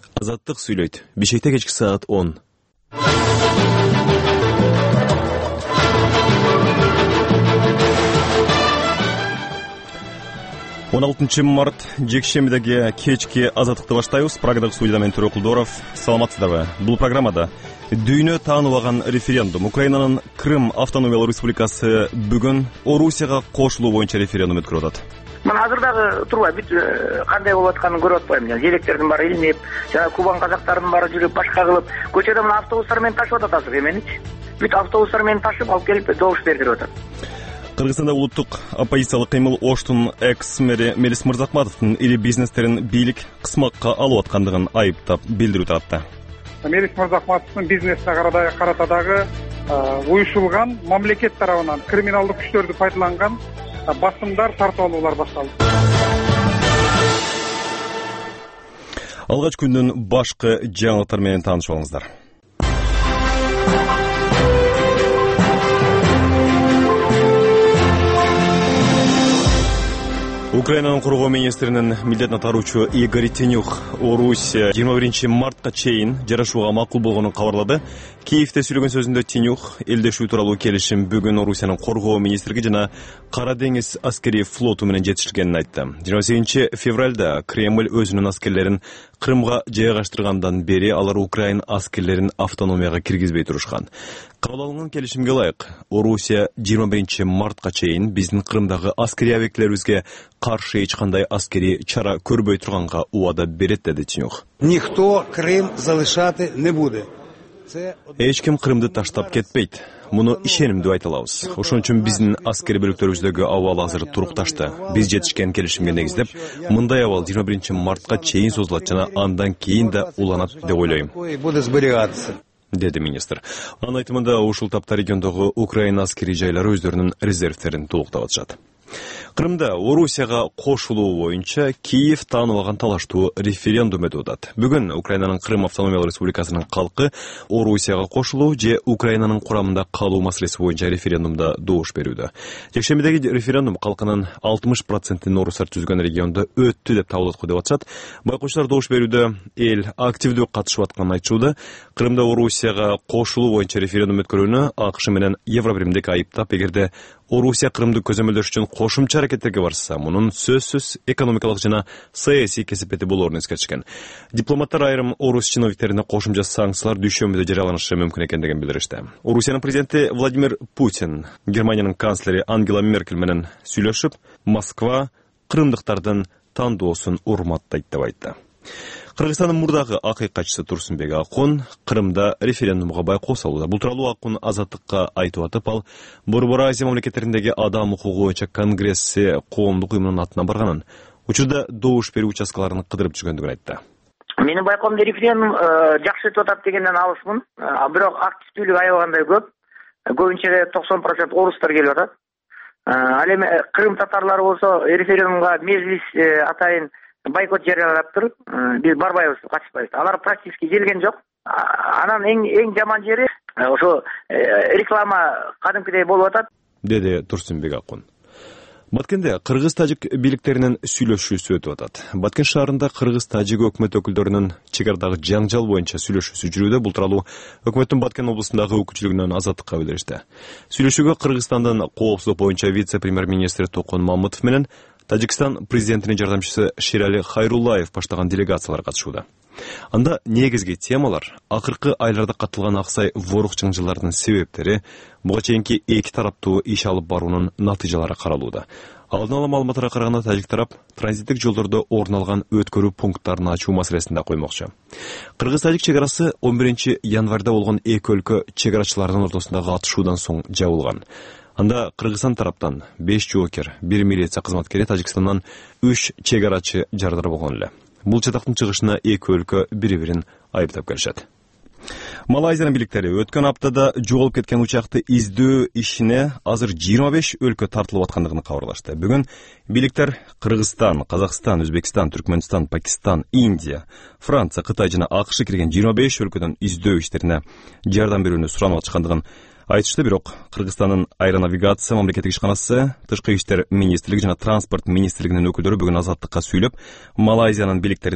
Азаттык сүйлөйт. Бишкекте кечки саат 10. Он 6 март жекшембидеги кечки азаттыкты баштайбыз. Прагадагы студияда мен Төрө Кулдоров. Саламатсыздарбы? Бул программада дүйнө тааныбаган референдум. Украинанын Крым автономиялык республикасы бүгүн Орусияга кошулуу боюнча референдум өткөрүп атат. Мен азырдагы турбай бүт кандай болуп атканын көрүп атпайм. Желектердин баары илинип, жана кубан казактарынын баары жүрүп башка кылып, көчөдө мына автобустар менен ташып атат азыр эменичи. Бүт автобустар менен ташып алып келип добуш бердирип атат. Кыргызстанда улуттук оппозициялык кыймыл Оштун экс-мэри Мелис Мырзахматовдун ири бизнестерин бийлик кысмакка алып аткандыгын айыптап билдирүү таратты. Мелис Мырзахматовдун бизнесине карата дагы уюшулган мамлекет тарабынан криминалдык күчтөрдү пайдаланган басымдар, тартып алуулар башталды. Алгач күндүн башкы жаңылыктары менен таанышып алыңыздар. Украинанын коргоо министринин милдетин атаруучу Игорь Тенюх Орусия 21 мартка чейин жарашууга макул болгонун кабарлады. Киевде сүйлөгөн сөзүндө Тенюх элдешүү тууралуу келишим бүгүн Орусиянын коргоо министрлиги жана Кара деңиз аскери флоту менен жетишилгенин айтты. 28 февралда Кремль өзүнүн аскерлерин Крымга жайгаштыргандан бери алар Украин аскерлерин автономияга киргизбей турушкан. Кабыл алынган келишимге ылайык Орусия 21 мартка чейин биздин Крымдагы аскери объектилерибизге каршы эч кандай аскери чара көрбөй турганга убада берет, деди Тенюх. Никто Крым залышаты не буде. Эч ким Крымды таштап кетпейт. Муну ишенимдүү айта алабыз. Ошон үчүн биздин аскери бөлүктөрүбүздөгү абал азыр турукташты. Биз жетишкен келишимге негиздеп, мындай абал 21 мартка чейин созулат жана андан кийин да уланат деп ойлойм, деди министр. Анын айтымында ушул тапта региондогу Украина аскери жайлары өздөрүнүн резервтерин толуктап атышат. Крымда Орусияга кошулуу боюнча Киев тааныбаган талаштуу референдум өтүп атат. Бүгүн Украинанын Крым автономиялык республикасынын калкы Орусияга кошулуу же Украинанын курамында калуу маселеси боюнча референдумда добуш берүүдө. Жекшембидеги референдум калкынын 60%-ин орустар түзгөн региондо өттү деп табылат деп атышат. Байкоочулар добуш берүүдө эл активдүү катышып атканын айтышууда. Крымда Орусияга кошулуу боюнча референдум өткөрүүнү АКШ менен Евробиримдик айыптап, эгерде Орусия Крымды көзөмөлдөш үчүн кошумча аракеттерге барса, мунун сөзсүз экономикалык жана саясий кесепети болоорун эскертишкен. Дипломаттар айрым орус чиновниктерине кошумча санкциялар дүйшөмбүдө жарыяланышы мүмкүн экендигин билдиришти. Орусиянын президенти Владимир Путин Германиянын канцлери Ангела Меркель менен сүйлөшүп, Москва крымдыктардын тандоосун урматтайт деп айтты. Кыргызстандын мурдагы акыйкатчысы Турсунбек Акун Крымда референдумга байкоо салууда. Бул тууралуу Акун Азаттыкка айтып атып, ал Борбор Азия мамлекеттериндеги адам укугу боюнча конгресси коомдук уюмунун атына барганын, учурда добуш берүү участкаларын кыдырып жүргөндүгүн айтты. Менин байкоомдо референдум жакшы өтүп атат дегенден алысмын. Бирок активдүүлүк аябагандай көп. Көбүнчө 90% орустар келип атат. Ал эми Крым татарлары болсо референдумга мезгилис атайын байкот жарыялаптыр. Биз барбайбыз, катышпайбыз. Алар практически келген жок. Анан эң жаман жери ошо реклама кадимкидей болуп атат, деди Турсунбек Акун. Баткенде кыргыз-тажик бийликтеринин сүйлөшүүсү өтүп атат. Баткен шаарында кыргыз-тажик өкмөт өкүлдөрүнүн чек арадагы жаңжал боюнча сүйлөшүүсү жүрүүдө. Бул тууралуу өкмөттүн Баткен облусундагы өкүлчүлүгүнөн Азаттыкка билдиришти. Сүйлөшүүгө Кыргызстандын коопсуздук боюнча вице-премьер-министри Токон Мамытов менен Тажикстан президентинин жардамчысы Шерали Хайруллаев баштаган делегациялар катышууда. Анда негизги темалар акыркы айларда каттылган аксай ворук чыңжылардын себептери, буга чейинки эки тараптуу иш алып баруунун натыйжалары каралууда. Алдын ала маалыматтарга караганда тажик тарап транзиттик жолдордо орун алган өткөрүү пункттарын ачуу маселесин да коймокчу. Кыргыз-тажик чек арасы 11 январда болгон эки өлкө чек арачыларынын ортосундагы атышуудан соң жабылган. Анда Кыргызстан тараптан 5 жоокер, 1 милиция кызматкери, Тажикстандан 3 чек арачы жарыдар болгон эле. Бул чатактын чыгышына эки өлкө бири-бирин айыптап келишет. Малайзиянын бийликтери өткөн аптада жоголуп кеткен учакты издөө ишине азыр 25 өлкө тартылып аткандыгын кабарлашты. Бүгүн бийликтер Кыргызстан, Казакстан, Өзбекстан, Түркмөнстан, Пакистан, Индия, Франция, Кытай жана АКШ кирген 25 өлкөдөн издөө иштерине жардам берүүнү суранып атышкандыгын айтышты. Бирок Кыргызстандын аэронавигация мамлекеттик ишканасы, тышкы иштер министрлиги жана транспорт министрлигинин өкүлдөрү бүгүн Азаттыкка сүйлөп, Малайзиянын бийликтерин